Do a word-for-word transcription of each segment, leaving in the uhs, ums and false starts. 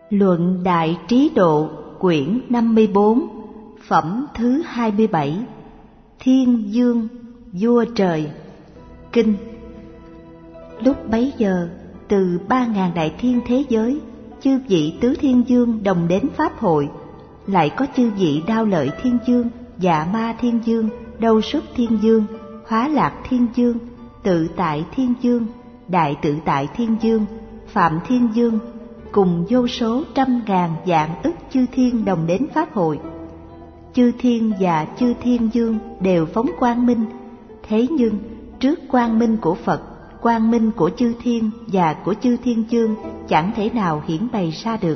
Luận Đại Trí Độ, quyển năm mươi bốn, phẩm thứ hai mươi bảy. Thiên Dương, vua trời. Kinh. Lúc bấy giờ, từ ba ngàn đại thiên thế giới, chư vị tứ thiên dương đồng đến pháp hội. Lại có chư vị Đao Lợi Thiên Dương, Dạ Ma Thiên Dương, Đâu Xuất Thiên Dương, Hóa Lạc Thiên Dương, Tự Tại Thiên Dương, Đại Tự Tại Thiên Dương, Phạm Thiên Dương, cùng vô số trăm ngàn vạn ức chư thiên đồng đến pháp hội. Chư thiên và chư thiên dương đều phóng quang minh, thế nhưng trước quang minh của Phật, quang minh của chư thiên và của chư thiên dương chẳng thể nào hiển bày ra được.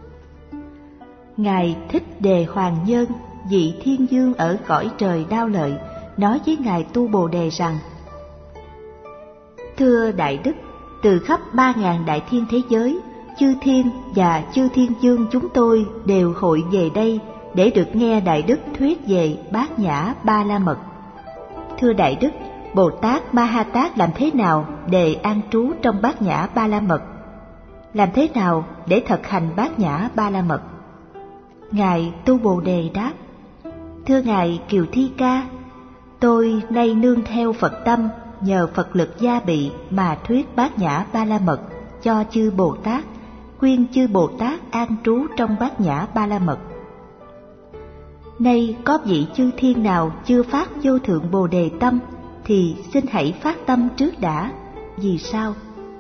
Ngài Thích Đề Hoàng Nhân, vị thiên dương ở cõi trời Đao Lợi, nói với ngài Tu Bồ Đề rằng: Thưa Đại Đức, từ khắp ba ngàn đại thiên thế giới, chư thiên và chư thiên dương chúng tôi đều hội về đây để được nghe Đại Đức thuyết về Bát Nhã Ba La Mật. Thưa Đại Đức, Bồ Tát Ma Ha Tát làm thế nào để an trú trong Bát Nhã Ba La Mật? Làm thế nào để thực hành Bát Nhã Ba La Mật? Ngài Tu Bồ Đề đáp: Thưa Ngài Kiều Thi Ca, tôi nay nương theo Phật tâm, nhờ Phật lực gia bị mà thuyết Bát Nhã Ba La Mật cho chư Bồ Tát, khuyên chư Bồ Tát an trú trong Bát Nhã Ba La Mật. Nay có vị chư thiên nào chưa phát vô thượng Bồ Đề tâm thì xin hãy phát tâm trước đã. Vì sao?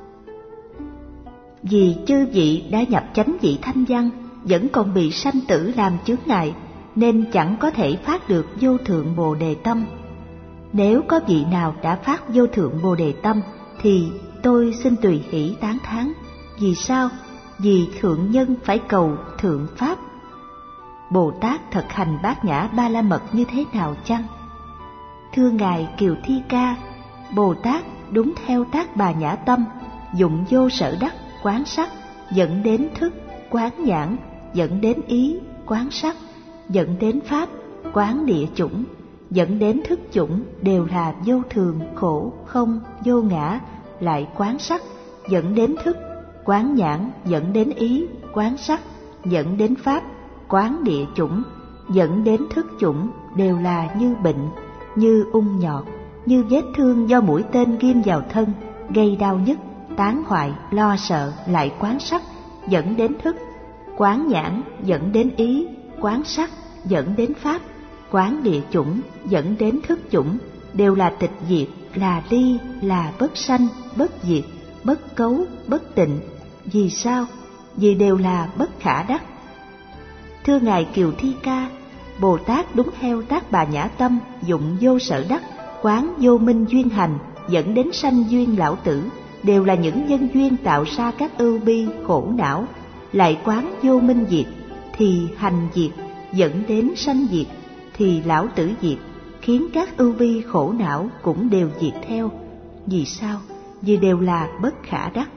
Vì chư vị đã nhập chánh vị thanh văn, vẫn còn bị sanh tử làm chướng ngại, nên chẳng có thể phát được vô thượng Bồ Đề tâm. Nếu có vị nào đã phát vô thượng Bồ Đề tâm thì tôi xin tùy hỷ tán thán. Vì sao? Vì thượng nhân phải cầu thượng pháp. Bồ Tát thực hành Bát Nhã Ba La Mật như thế nào chăng? Thưa Ngài Kiều Thi Ca, Bồ Tát đúng theo tác Bà Nhã tâm, dụng vô sở đắc quán sắc, dẫn đến thức quán nhãn, dẫn đến ý quán sắc, dẫn đến pháp quán địa chủng, dẫn đến thức chủng đều là vô thường, khổ, không, vô ngã, lại quán sắc, dẫn đến thức quán nhãn, dẫn đến ý quán sắc, dẫn đến pháp quán địa chủng, dẫn đến thức chủng đều là như bệnh, như ung nhọt, như vết thương do mũi tên ghim vào thân, gây đau nhức, tán hoại, lo sợ, lại quán sắc, dẫn đến thức, quán nhãn, dẫn đến ý, quán sắc, dẫn đến pháp, quán địa chủng, dẫn đến thức chủng, đều là tịch diệt, là ly, là bất sanh, bất diệt, bất cấu, bất tịnh. Vì sao? Vì đều là bất khả đắc. Thưa Ngài Kiều Thi Ca, Bồ Tát đúng theo tác Bà Nhã tâm, dụng vô sở đắc, quán vô minh duyên hành, dẫn đến sanh duyên lão tử, đều là những nhân duyên tạo ra các ưu bi, khổ não, lại quán vô minh diệt, thì hành diệt, dẫn đến sanh diệt, thì lão tử diệt, khiến các ưu bi khổ não cũng đều diệt theo. Vì sao? Vì đều là bất khả đắc.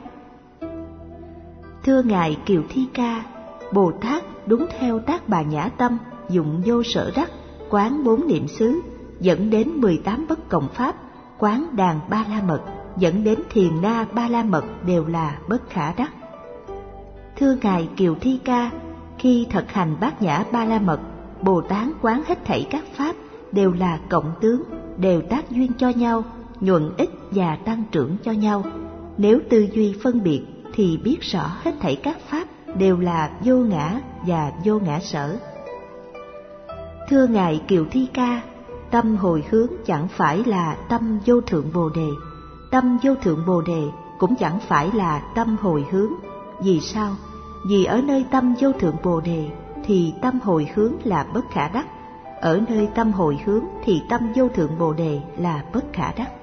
Thưa Ngài Kiều Thi Ca, Bồ Tát đúng theo tác Bà Nhã tâm, dụng vô sở đắc, quán bốn niệm xứ, dẫn đến mười tám bất cộng pháp, quán đàn Ba La Mật, dẫn đến thiền na Ba La Mật đều là bất khả đắc. Thưa Ngài Kiều Thi Ca, khi thực hành Bát Nhã Ba La Mật, Bồ Tát quán hết thảy các pháp đều là cộng tướng, đều tác duyên cho nhau, nhuận ích và tăng trưởng cho nhau. Nếu tư duy phân biệt thì biết rõ hết thảy các pháp đều là vô ngã và vô ngã sở. Thưa Ngài Kiều Thi Ca, tâm hồi hướng chẳng phải là tâm vô thượng Bồ Đề, tâm vô thượng Bồ Đề cũng chẳng phải là tâm hồi hướng. Vì sao? Vì ở nơi tâm vô thượng Bồ Đề thì tâm hồi hướng là bất khả đắc, ở nơi tâm hồi hướng thì tâm vô thượng Bồ Đề là bất khả đắc.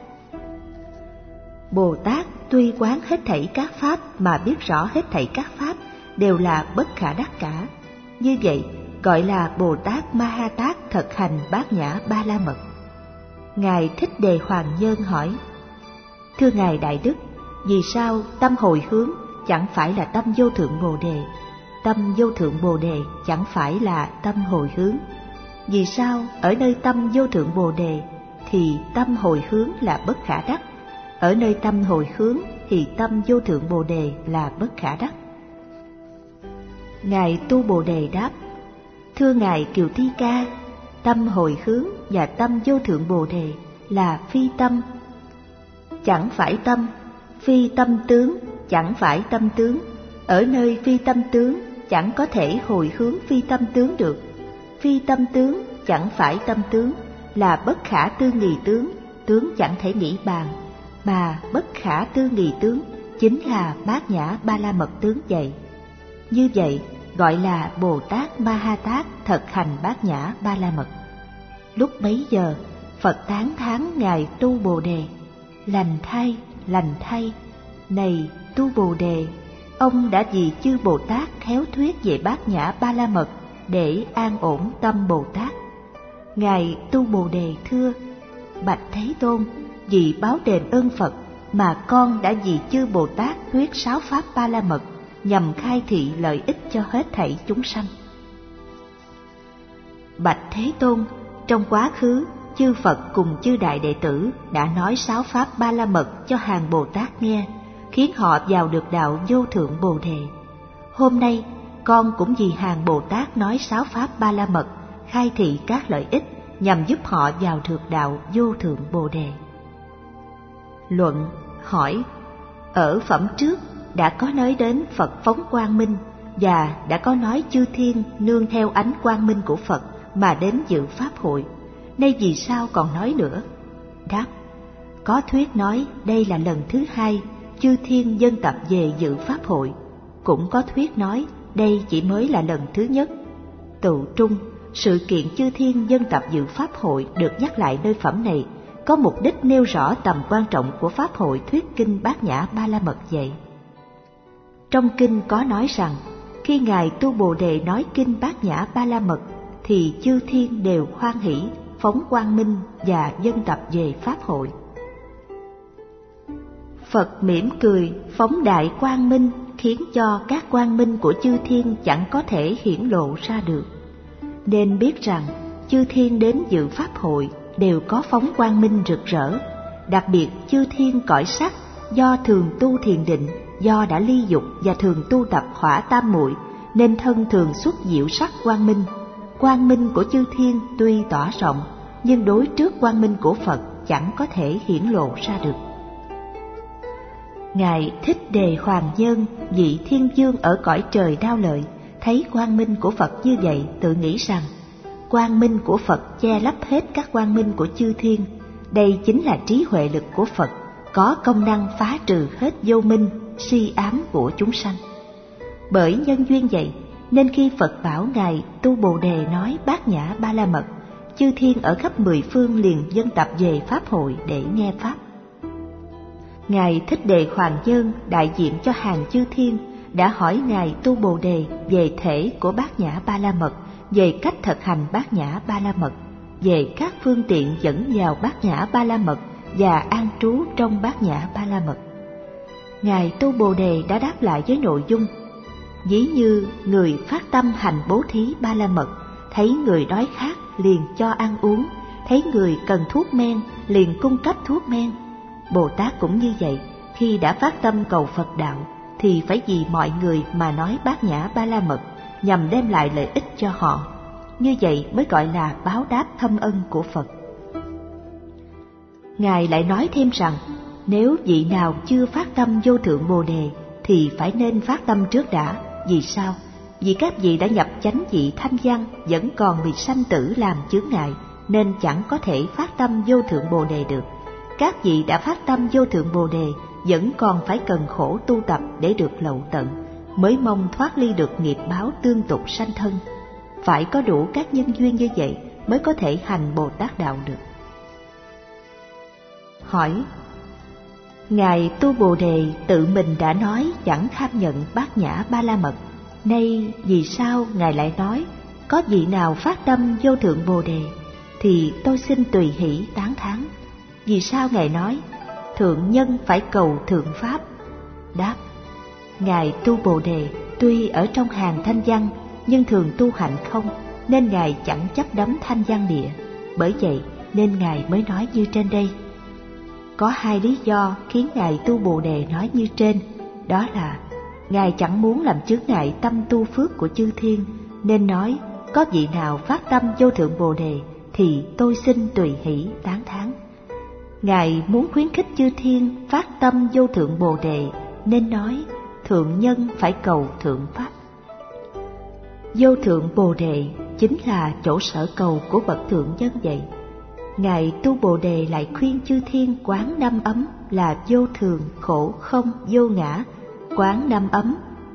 Bồ Tát tuy quán hết thảy các pháp mà biết rõ hết thảy các pháp đều là bất khả đắc cả. Như vậy gọi là Bồ Tát Ma Ha Tát thực hành Bát Nhã Ba La Mật. Ngài Thích Đề Hoàng Nhân hỏi: Thưa Ngài Đại Đức, vì sao tâm hồi hướng chẳng phải là tâm vô thượng Bồ Đề, tâm vô thượng Bồ Đề chẳng phải là tâm hồi hướng? Vì sao ở nơi tâm vô thượng Bồ Đề thì tâm hồi hướng là bất khả đắc, ở nơi tâm hồi hướng thì tâm vô thượng Bồ Đề là bất khả đắc? Ngài Tu Bồ Đề đáp: Thưa Ngài Kiều Thi Ca, tâm hồi hướng và tâm vô thượng Bồ Đề là phi tâm, chẳng phải tâm, phi tâm tướng, chẳng phải tâm tướng. Ở nơi phi tâm tướng chẳng có thể hồi hướng phi tâm tướng được. Phi tâm tướng chẳng phải tâm tướng là bất khả tư nghị tướng, tướng chẳng thể nghĩ bàn, mà bất khả tư nghị tướng chính là Bát Nhã Ba La Mật tướng vậy. Như vậy gọi là Bồ Tát Ma Ha Tát thực hành Bát Nhã Ba La Mật. Lúc bấy giờ Phật tán thán Ngài Tu Bồ Đề: Lành thay, lành thay, này Tu Bồ Đề, ông đã vì chư Bồ Tát khéo thuyết về Bát Nhã Ba La Mật để an ổn tâm Bồ Tát. Ngài Tu Bồ Đề thưa: Bạch Thế Tôn, vì báo đền ơn Phật mà con đã vì chư Bồ Tát thuyết sáu pháp Ba La Mật nhằm khai thị lợi ích cho hết thảy chúng sanh. Bạch Thế Tôn, trong quá khứ chư Phật cùng chư đại đệ tử đã nói sáu pháp Ba La Mật cho hàng Bồ Tát nghe, khiến họ vào được đạo vô thượng Bồ Đề. Hôm nay con cũng vì hàng Bồ Tát nói sáu pháp Ba La Mật, khai thị các lợi ích nhằm giúp họ vào được đạo vô thượng Bồ Đề. Luận hỏi: ở phẩm trước đã có nói đến Phật phóng quang minh và đã có nói chư thiên nương theo ánh quang minh của Phật mà đến dự pháp hội, nay vì sao còn nói nữa? Đáp: có thuyết nói đây là lần thứ hai chư thiên dân tập về dự pháp hội, cũng có thuyết nói đây chỉ mới là lần thứ nhất. Tụ trung, sự kiện chư thiên dân tập dự pháp hội được nhắc lại nơi phẩm này có mục đích nêu rõ tầm quan trọng của pháp hội thuyết kinh Bát Nhã Ba La Mật vậy. Trong kinh có nói rằng khi Ngài Tu Bồ Đề nói kinh Bát Nhã Ba La Mật thì chư thiên đều hoan hỷ, phóng quang minh và dân tập về pháp hội. Phật mỉm cười phóng đại quang minh, khiến cho các quang minh của chư thiên chẳng có thể hiển lộ ra được. Nên biết rằng chư thiên đến dự pháp hội đều có phóng quang minh rực rỡ. Đặc biệt chư thiên cõi sắc do thường tu thiền định, do đã ly dục và thường tu tập hỏa tam muội nên thân thường xuất diệu sắc quang minh. Quang minh của chư thiên tuy tỏa rộng, nhưng đối trước quang minh của Phật chẳng có thể hiển lộ ra được. Ngài Thích Đề Hoàng Nhân, vị thiên vương ở cõi trời Đao Lợi, thấy quang minh của Phật như vậy, tự nghĩ rằng quang minh của Phật che lấp hết các quang minh của chư thiên. Đây chính là trí huệ lực của Phật, có công năng phá trừ hết vô minh, si ám của chúng sanh. Bởi nhân duyên vậy, nên khi Phật bảo Ngài Tu Bồ Đề nói Bát Nhã Ba La Mật, chư thiên ở khắp mười phương liền dân tập về pháp hội để nghe pháp. Ngài Thích Đề Hoàng Nhân đại diện cho hàng chư thiên đã hỏi Ngài Tu Bồ Đề về thể của Bát Nhã Ba La Mật, về cách thực hành Bát Nhã Ba La Mật, về các phương tiện dẫn vào Bát Nhã Ba La Mật và an trú trong Bát Nhã Ba La Mật. Ngài Tu Bồ Đề đã đáp lại với nội dung: ví như người phát tâm hành bố thí Ba La Mật, thấy người đói khát liền cho ăn uống, thấy người cần thuốc men liền cung cấp thuốc men. Bồ Tát cũng như vậy, khi đã phát tâm cầu Phật đạo thì phải vì mọi người mà nói Bát Nhã Ba La Mật nhằm đem lại lợi ích cho họ. Như vậy mới gọi là báo đáp thâm ân của Phật. Ngài lại nói thêm rằng nếu vị nào chưa phát tâm vô thượng Bồ Đề thì phải nên phát tâm trước đã. Vì sao? Vì các vị đã nhập chánh vị thanh văn vẫn còn bị sanh tử làm chướng ngại, nên chẳng có thể phát tâm vô thượng Bồ Đề được. Các vị đã phát tâm vô thượng Bồ Đề vẫn còn phải cần khổ tu tập để được lậu tận, mới mong thoát ly được nghiệp báo tương tục sanh thân. Phải có đủ các nhân duyên như vậy mới có thể hành Bồ Tát đạo được. Hỏi: Ngài Tu Bồ Đề tự mình đã nói chẳng kham nhận Bát Nhã Ba La Mật, nay vì sao Ngài lại nói có vị nào phát tâm vô thượng Bồ Đề? Thì tôi xin tùy hỷ tán thán. Vì sao Ngài nói thượng nhân phải cầu thượng pháp? Đáp: Ngài Tu Bồ Đề tuy ở trong hàng thanh văn nhưng thường tu hạnh không, nên Ngài chẳng chấp đắm thanh văn địa. Bởi vậy nên Ngài mới nói như trên đây. Có hai lý do khiến Ngài Tu Bồ Đề nói như trên, đó là Ngài chẳng muốn làm chướng ngại tâm tu phước của chư thiên, nên nói có vị nào phát tâm vô thượng Bồ Đề thì tôi xin tùy hỷ tán thán. Ngài muốn khuyến khích chư thiên phát tâm vô thượng Bồ Đề, nên nói thượng nhân phải cầu thượng pháp. Vô thượng Bồ Đề chính là chỗ sở cầu của bậc thượng nhân vậy. Ngài tu Bồ Đề lại khuyên chư thiên quán năm ấm là vô thường, khổ, không, vô ngã. Quán năm ấm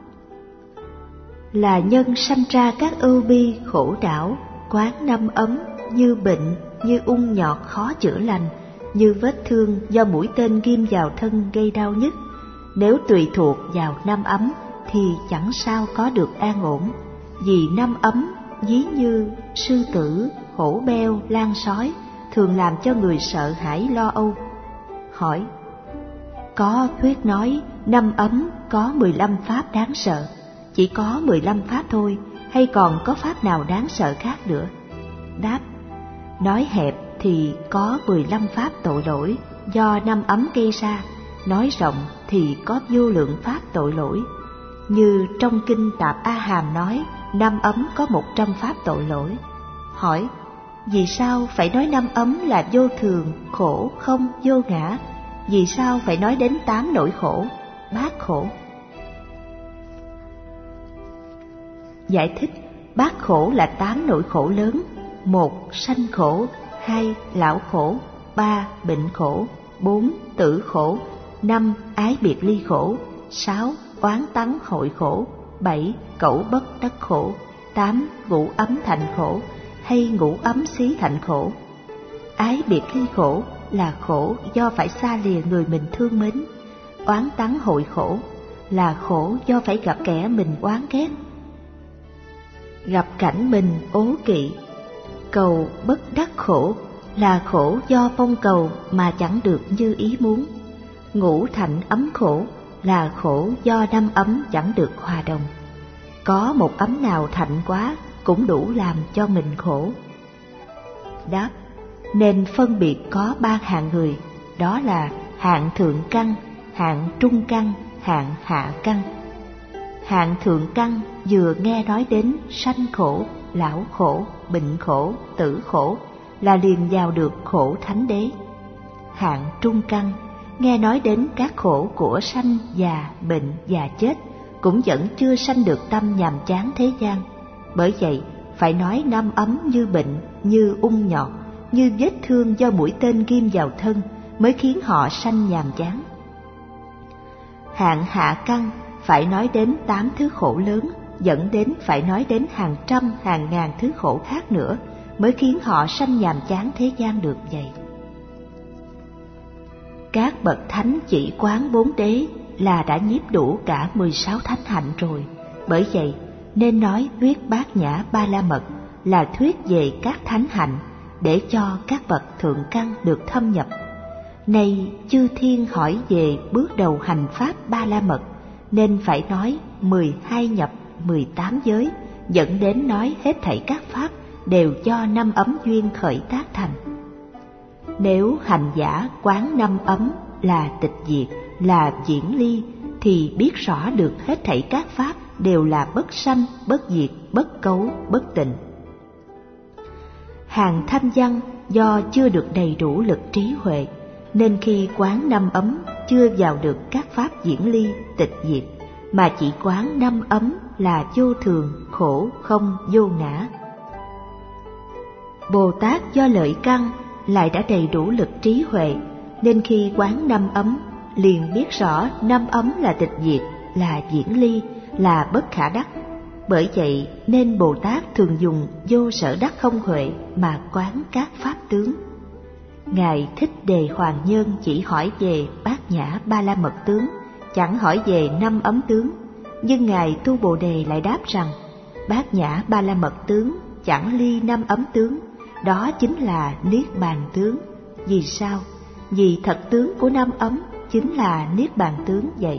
là nhân sanh ra các ưu bi khổ đảo. Quán năm ấm như bệnh, như ung nhọt khó chữa lành, như vết thương do mũi tên ghim vào thân gây đau nhức. Nếu tùy thuộc vào năm ấm thì chẳng sao có được an ổn. Vì năm ấm ví như sư tử, hổ beo, lang sói, thường làm cho người sợ hãi lo âu. Hỏi: có thuyết nói năm ấm có mười lăm pháp đáng sợ, chỉ có mười lăm pháp thôi, hay còn có pháp nào đáng sợ khác nữa? Đáp: nói hẹp thì có mười lăm pháp tội lỗi do năm ấm gây ra, nói rộng thì có vô lượng pháp tội lỗi. Như trong kinh Tạp A Hàm nói năm ấm có một trăm pháp tội lỗi. Hỏi: vì sao phải nói năm ấm là vô thường, khổ, không, vô ngã? Vì sao phải nói đến tám nỗi khổ, bát khổ? Giải thích: bát khổ là tám nỗi khổ lớn: một, sanh khổ; hai, lão khổ; ba, bệnh khổ; bốn, tử khổ; năm, ái biệt ly khổ; sáu, oán tắng hội khổ; bảy, cẩu bất đắc khổ; tám, ngũ ấm thạnh khổ hay ngũ ấm xí thạnh khổ. Ái biệt ly khổ là khổ do phải xa lìa người mình thương mến. Oán tắng hội khổ là khổ do phải gặp kẻ mình oán ghét, gặp cảnh mình ố kỵ. Cầu bất đắc khổ là khổ do mong cầu mà chẳng được như ý muốn. Ngũ thạnh ấm khổ là khổ do năm ấm chẳng được hòa đồng. Có một ấm nào thạnh quá cũng đủ làm cho mình khổ. Đáp: nên phân biệt có ba hạng người, đó là hạng thượng căn, hạng trung căn, hạng hạ căn. Hạng thượng căn vừa nghe nói đến sanh khổ, lão khổ, bệnh khổ, tử khổ là liền vào được khổ thánh đế. Hạng trung căn nghe nói đến các khổ của sanh, già, bệnh và chết cũng vẫn chưa sanh được tâm nhàm chán thế gian. Bởi vậy phải nói năm ấm như bệnh, như ung nhọt, như vết thương do mũi tên ghim vào thân mới khiến họ sanh nhàm chán. Hạng hạ căn phải nói đến tám thứ khổ lớn, dẫn đến phải nói đến hàng trăm hàng ngàn thứ khổ khác nữa mới khiến họ sanh nhàm chán thế gian được vậy. Các bậc thánh chỉ quán bốn đế là đã nhiếp đủ cả mười sáu thánh hạnh rồi. Bởi vậy nên nói thuyết Bát Nhã Ba La Mật là thuyết về các thánh hạnh, để cho các bậc thượng căn được thâm nhập. Này chư thiên hỏi về bước đầu hành pháp Ba La Mật, nên phải nói mười hai nhập, mười tám giới, dẫn đến nói hết thảy các pháp đều do năm ấm duyên khởi tác thành. Nếu hành giả quán năm ấm là tịch diệt, là diễn ly, thì biết rõ được hết thảy các pháp đều là bất sanh, bất diệt, bất cấu, bất tịnh. Hàng thanh văn do chưa được đầy đủ lực trí huệ, nên khi quán năm ấm chưa vào được các pháp diễn ly, tịch diệt, mà chỉ quán năm ấm là vô thường, khổ, không, vô ngã. Bồ Tát do lợi căn lại đã đầy đủ lực trí huệ, nên khi quán năm ấm liền biết rõ năm ấm là tịch diệt, là diễn ly, là bất khả đắc. Bởi vậy nên Bồ Tát thường dùng vô sở đắc không huệ mà quán các pháp tướng. Ngài Thích Đề Hoàng Nhân chỉ hỏi về Bát Nhã Ba La Mật tướng, chẳng hỏi về năm ấm tướng. Nhưng Ngài Tu Bồ Đề lại đáp rằng Bát Nhã Ba La Mật tướng chẳng ly năm ấm tướng, đó chính là Niết Bàn tướng. Vì sao? Vì thật tướng của năm ấm chính là Niết Bàn tướng vậy.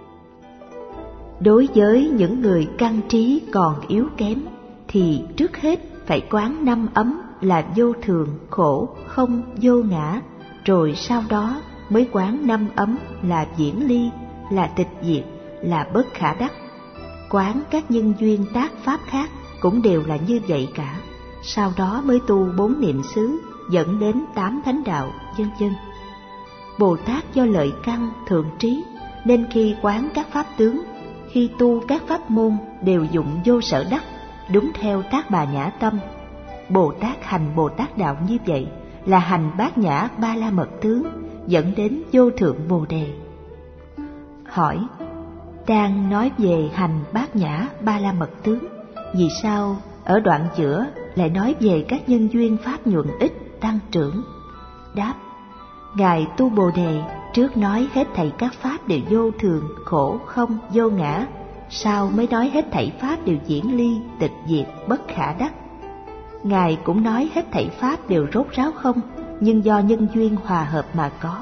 Đối với những người căn trí còn yếu kém, thì trước hết phải quán năm ấm là vô thường, khổ, không, vô ngã, rồi sau đó mới quán năm ấm là diễn ly, là tịch diệt, là bất khả đắc. Quán các nhân duyên tác pháp khác cũng đều là như vậy cả, sau đó mới tu bốn niệm xứ dẫn đến tám thánh đạo, vân vân. Bồ Tát do lợi căn thượng trí, nên khi quán các pháp tướng, khi tu các pháp môn đều dụng vô sở đắc, đúng theo tác bà nhã tâm. Bồ Tát hành Bồ Tát đạo như vậy là hành bát nhã ba la mật tướng, dẫn đến vô thượng Bồ đề. Hỏi: đang nói về hành bát nhã ba la mật tướng, vì sao ở đoạn giữa lại nói về các nhân duyên pháp nhuận ích tăng trưởng? Đáp: Ngài tu Bồ đề trước nói hết thảy các pháp đều vô thường, khổ, không, vô ngã, sau mới nói hết thảy pháp đều diễn ly, tịch diệt, bất khả đắc. Ngài cũng nói hết thảy pháp đều rốt ráo không, nhưng do nhân duyên hòa hợp mà có.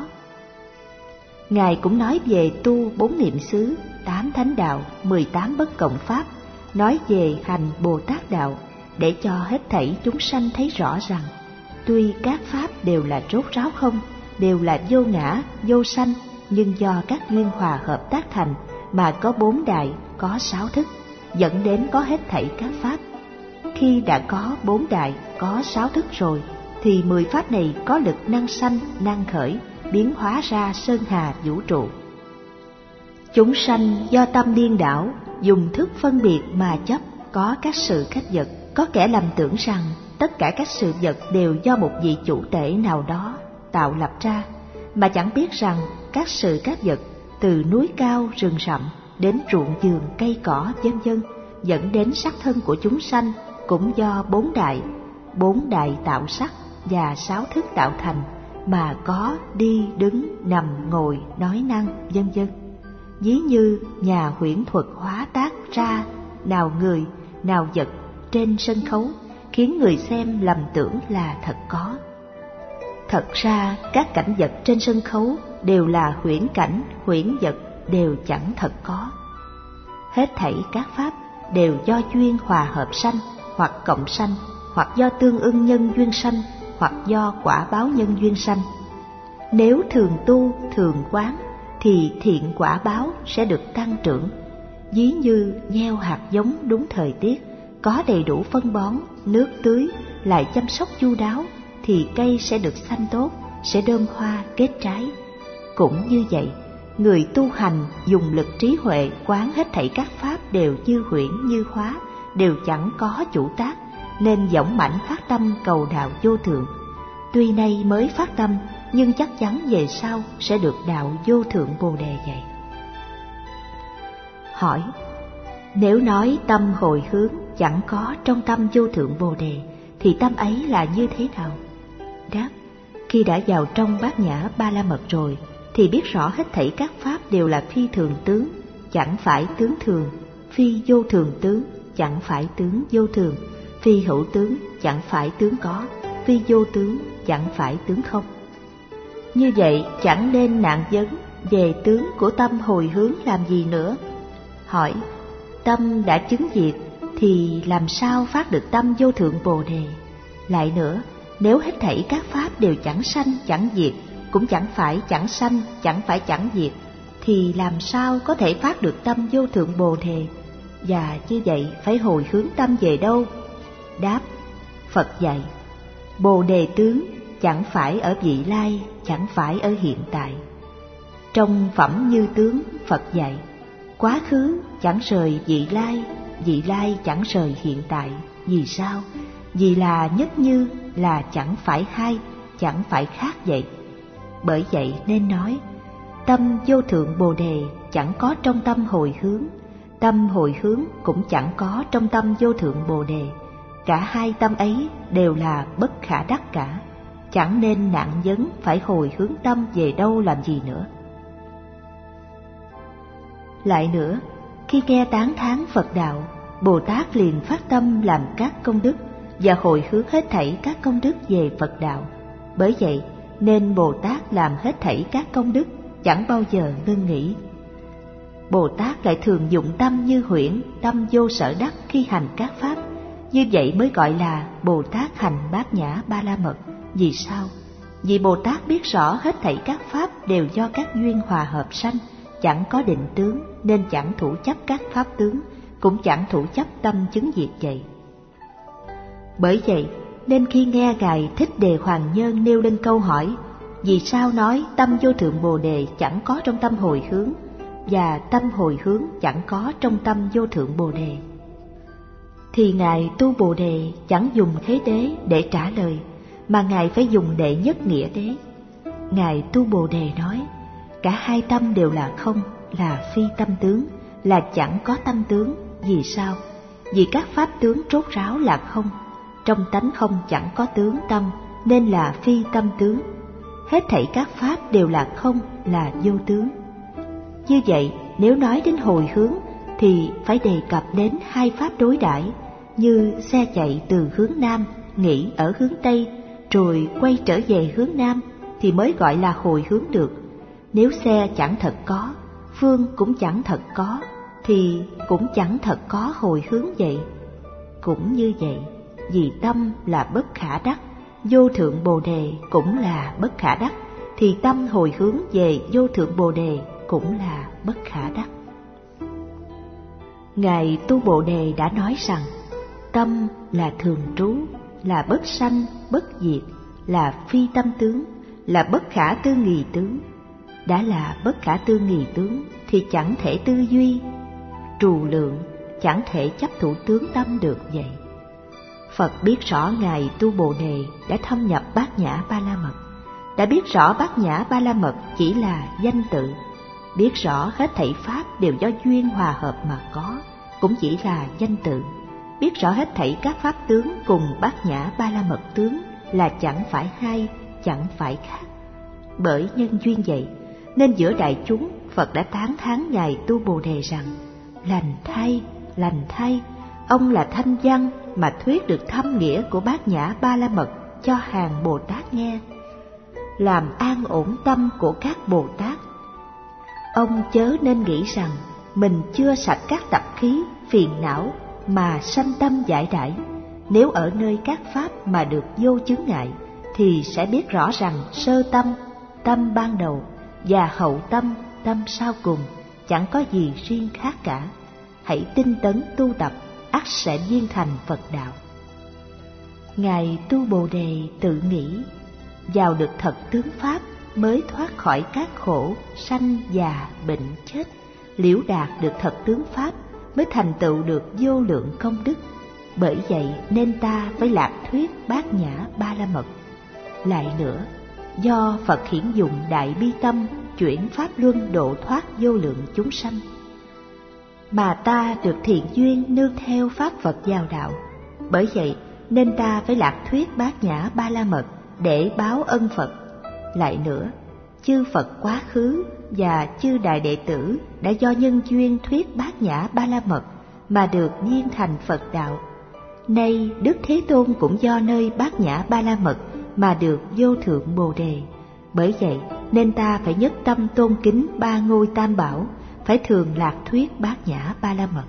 Ngài cũng nói về tu bốn niệm xứ, tám thánh đạo, mười tám bất cộng pháp, nói về hành Bồ Tát đạo, để cho hết thảy chúng sanh thấy rõ rằng tuy các pháp đều là rốt ráo không, đều là vô ngã, vô sanh, nhưng do các duyên hòa hợp tác thành mà có bốn đại, có sáu thức, dẫn đến có hết thảy các pháp. Khi đã có bốn đại, có sáu thức rồi, thì mười pháp này có lực năng sanh, năng khởi, biến hóa ra sơn hà vũ trụ. Chúng sanh do tâm điên đảo, dùng thức phân biệt mà chấp, có các sự các vật, có kẻ lầm tưởng rằng tất cả các sự vật đều do một vị chủ tể nào đó tạo lập ra, mà chẳng biết rằng các sự các vật từ núi cao rừng rậm đến ruộng vườn cây cỏ vân vân, dẫn đến sắc thân của chúng sanh cũng do bốn đại, bốn đại tạo sắc và sáu thức tạo thành, mà có đi đứng nằm ngồi nói năng vân vân. Ví như nhà huyễn thuật hóa tác ra nào người nào vật trên sân khấu, khiến người xem lầm tưởng là thật có. Thật ra các cảnh vật trên sân khấu đều là huyễn cảnh, huyễn vật đều chẳng thật có. Hết thảy các pháp đều do duyên hòa hợp sanh, hoặc cộng sanh, hoặc do tương ưng nhân duyên sanh, hoặc do quả báo nhân duyên sanh. Nếu thường tu, thường quán, thì thiện quả báo sẽ được tăng trưởng. Ví như gieo hạt giống đúng thời tiết, có đầy đủ phân bón, nước tưới, lại chăm sóc chu đáo, thì cây sẽ được xanh tốt, sẽ đơm hoa kết trái. Cũng như vậy, người tu hành dùng lực trí huệ quán hết thảy các pháp đều như huyễn như hóa, đều chẳng có chủ tác, nên dõng mãnh phát tâm cầu đạo vô thượng. Tuy nay mới phát tâm, nhưng chắc chắn về sau sẽ được đạo vô thượng Bồ đề vậy. Hỏi: nếu nói tâm hồi hướng chẳng có trong tâm vô thượng Bồ đề, thì tâm ấy là như thế nào? Đáp: khi đã vào trong bát nhã ba la mật rồi, thì biết rõ hết thảy các pháp đều là phi thường tướng, chẳng phải tướng thường, phi vô thường tướng, chẳng phải tướng vô thường, phi hữu tướng, chẳng phải tướng có, phi vô tướng, chẳng phải tướng không. Như vậy chẳng nên nặng vấn về tướng của tâm hồi hướng làm gì nữa. Hỏi: tâm đã chứng diệt thì làm sao phát được tâm vô thượng Bồ đề? Lại nữa, nếu hết thảy các pháp đều chẳng sanh chẳng diệt, cũng chẳng phải chẳng sanh chẳng phải chẳng diệt, thì làm sao có thể phát được tâm vô thượng Bồ đề? Và như vậy phải hồi hướng tâm về đâu? Đáp: Phật dạy, Bồ đề tướng chẳng phải ở vị lai, chẳng phải ở hiện tại. Trong phẩm như tướng, Phật dạy, quá khứ chẳng rời vị lai, vị lai chẳng rời hiện tại. Vì sao? Vì là nhất như, là chẳng phải hai, chẳng phải khác vậy. Bởi vậy nên nói, tâm vô thượng Bồ đề chẳng có trong tâm hồi hướng, tâm hồi hướng cũng chẳng có trong tâm vô thượng Bồ đề. Cả hai tâm ấy đều là bất khả đắc cả, chẳng nên nặng vấn phải hồi hướng tâm về đâu làm gì nữa. Lại nữa, khi nghe tán thán Phật đạo, Bồ Tát liền phát tâm làm các công đức và hồi hướng hết thảy các công đức về Phật đạo. Bởi vậy nên Bồ Tát làm hết thảy các công đức, chẳng bao giờ ngưng nghỉ. Bồ Tát lại thường dụng tâm như huyễn, tâm vô sở đắc khi hành các pháp. Như vậy mới gọi là Bồ Tát hành bát nhã ba la mật. Vì sao? Vì Bồ Tát biết rõ hết thảy các pháp đều do các duyên hòa hợp sanh, chẳng có định tướng nên chẳng thủ chấp các pháp tướng, cũng chẳng thủ chấp tâm chứng diệt vậy. Bởi vậy nên khi nghe Ngài Thích Đề Hoàng Nhân nêu lên câu hỏi vì sao nói tâm vô thượng Bồ Đề chẳng có trong tâm hồi hướng và tâm hồi hướng chẳng có trong tâm vô thượng Bồ Đề, thì Ngài Tu Bồ Đề chẳng dùng thế đế để trả lời, mà Ngài phải dùng đệ nhất nghĩa đế. Ngài Tu Bồ Đề nói, cả hai tâm đều là không, là phi tâm tướng, là chẳng có tâm tướng. Vì sao? Vì các pháp tướng rốt ráo là không, trong tánh không chẳng có tướng tâm, nên là phi tâm tướng. Hết thảy các pháp đều là không, là vô tướng. Như vậy, nếu nói đến hồi hướng thì phải đề cập đến hai pháp đối đãi, như xe chạy từ hướng Nam, nghỉ ở hướng Tây, rồi quay trở về hướng Nam thì mới gọi là hồi hướng được. Nếu xe chẳng thật có, phương cũng chẳng thật có, thì cũng chẳng thật có hồi hướng vậy. Cũng như vậy, vì tâm là bất khả đắc, vô thượng Bồ Đề cũng là bất khả đắc, thì tâm hồi hướng về vô thượng Bồ Đề cũng là bất khả đắc. Ngài Tu Bồ Đề đã nói rằng, tâm là thường trú, là bất sanh, bất diệt, là phi tâm tướng, là bất khả tư nghì tướng. Đã là bất khả tư nghì tướng thì chẳng thể tư duy, trù lượng, chẳng thể chấp thủ tướng tâm được vậy. Phật biết rõ Ngài Tu Bồ Đề đã thâm nhập Bát Nhã Ba La Mật, đã biết rõ Bát Nhã Ba La Mật chỉ là danh tự, biết rõ hết thảy pháp đều do duyên hòa hợp mà có, cũng chỉ là danh tự, biết rõ hết thảy các pháp tướng cùng Bát Nhã Ba La Mật tướng là chẳng phải hai, chẳng phải khác. Bởi nhân duyên vậy nên giữa đại chúng Phật đã tán thán Ngài Tu Bồ Đề rằng, lành thay, lành thay, ông là thanh văn mà thuyết được thâm nghĩa của Bát Nhã Ba La Mật cho hàng Bồ Tát nghe, làm an ổn tâm của các Bồ Tát. Ông chớ nên nghĩ rằng mình chưa sạch các tập khí, phiền não mà sanh tâm giải đãi. Nếu ở nơi các pháp mà được vô chướng ngại, thì sẽ biết rõ rằng sơ tâm, tâm ban đầu, và hậu tâm, tâm sau cùng, chẳng có gì riêng khác cả. Hãy tinh tấn tu tập, ắt sẽ viên thành Phật đạo. Ngài Tu Bồ Đề tự nghĩ, vào được thật tướng pháp mới thoát khỏi các khổ sanh già bệnh chết, liễu đạt được thật tướng pháp mới thành tựu được vô lượng công đức. Bởi vậy nên ta phải lạc thuyết Bát Nhã Ba La Mật. Lại nữa, do Phật hiển dụng đại bi tâm chuyển pháp luân độ thoát vô lượng chúng sanh, mà ta được thiện duyên nương theo pháp Phật vào đạo. Bởi vậy nên ta phải lạc thuyết Bát Nhã Ba La Mật để báo ân Phật. Lại nữa, chư Phật quá khứ và chư đại đệ tử đã do nhân duyên thuyết Bát Nhã Ba La Mật mà được viên thành Phật đạo. Nay Đức Thế Tôn cũng do nơi Bát Nhã Ba La Mật mà được vô thượng Bồ Đề. Bởi vậy nên ta phải nhất tâm tôn kính ba ngôi tam bảo, phải thường lạc thuyết Bát Nhã Ba La Mật.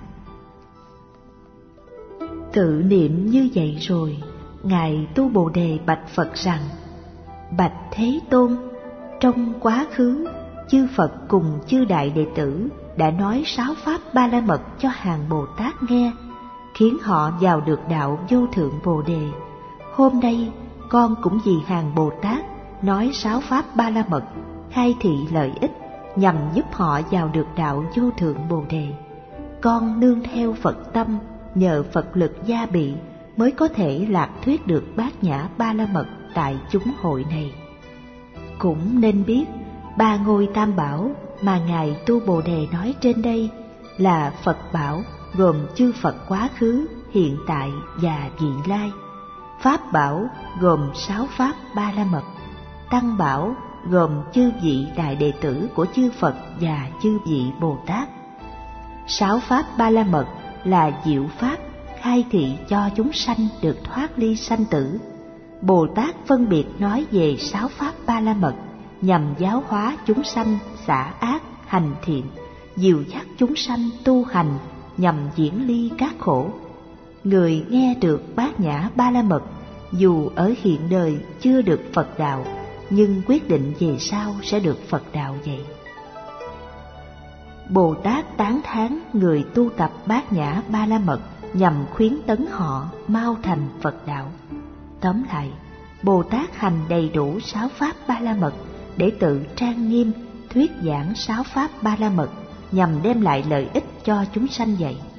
Tự niệm như vậy rồi, Ngài Tu Bồ Đề bạch Phật rằng, bạch Thế Tôn, trong quá khứ chư Phật cùng chư đại đệ tử đã nói sáu pháp Ba La Mật cho hàng Bồ Tát nghe, khiến họ vào được đạo vô thượng Bồ Đề. Hôm nay con cũng vì hàng Bồ Tát nói sáu pháp Ba La Mật, khai thị lợi ích nhằm giúp họ vào được đạo vô thượng Bồ Đề. Con nương theo Phật tâm, nhờ Phật lực gia bị mới có thể lạc thuyết được Bát Nhã Ba La Mật tại chúng hội này. Cũng nên biết ba ngôi tam bảo mà Ngài Tu Bồ Đề nói trên đây là Phật bảo gồm chư Phật quá khứ, hiện tại và vị lai. Pháp bảo gồm sáu pháp Ba La Mật. Tăng bảo gồm chư vị đại đệ tử của chư Phật và chư vị Bồ Tát. Sáu pháp Ba La Mật là diệu pháp khai thị cho chúng sanh được thoát ly sanh tử. Bồ Tát phân biệt nói về sáu pháp Ba La Mật nhằm giáo hóa chúng sanh xả ác hành thiện, dìu dắt chúng sanh tu hành nhằm diễn ly các khổ. Người nghe được Bát Nhã Ba La Mật dù ở hiện đời chưa được Phật đạo, nhưng quyết định về sau sẽ được Phật đạo vậy. Bồ Tát tán thán người tu tập bát nhã ba la mật nhằm khuyến tấn họ mau thành Phật đạo. Tóm lại, Bồ Tát hành đầy đủ sáu pháp ba la mật để tự trang nghiêm thuyết giảng sáu pháp ba la mật nhằm đem lại lợi ích cho chúng sanh vậy.